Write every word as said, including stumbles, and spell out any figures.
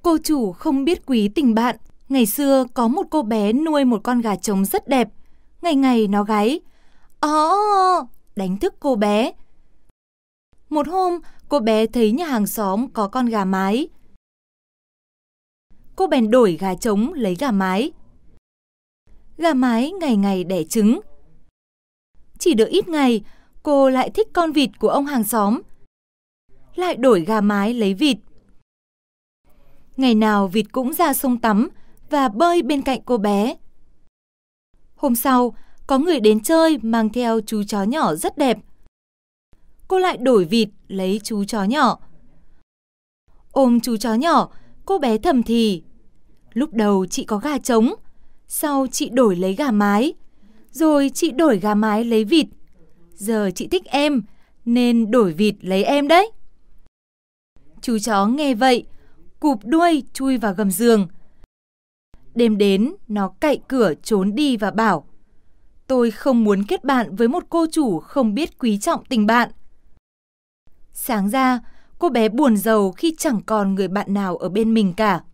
Cô chủ không biết quý tình bạn. Ngày xưa có một cô bé nuôi một con gà trống rất đẹp. Ngày ngày nó gáy ó, đánh thức cô bé. Một hôm, cô bé thấy nhà hàng xóm có con gà mái. Cô bèn đổi gà trống lấy gà mái. Gà mái ngày ngày đẻ trứng. Chỉ được ít ngày, cô lại thích con vịt của ông hàng xóm. Lại đổi gà mái lấy vịt. Ngày nào vịt cũng ra sông tắm và bơi bên cạnh cô bé. Hôm sau, có người đến chơi mang theo chú chó nhỏ rất đẹp. Cô lại đổi vịt lấy chú chó nhỏ. Ôm chú chó nhỏ, cô bé thầm thì: lúc đầu chị có gà trống, sau chị đổi lấy gà mái, rồi chị đổi gà mái lấy vịt. Giờ chị thích em, nên đổi vịt lấy em đấy. Chú chó nghe vậy, cụp đuôi chui vào gầm giường. Đêm đến, nó cạy cửa trốn đi và bảo: tôi không muốn kết bạn với một cô chủ không biết quý trọng tình bạn. Sáng ra, cô bé buồn rầu khi chẳng còn người bạn nào ở bên mình cả.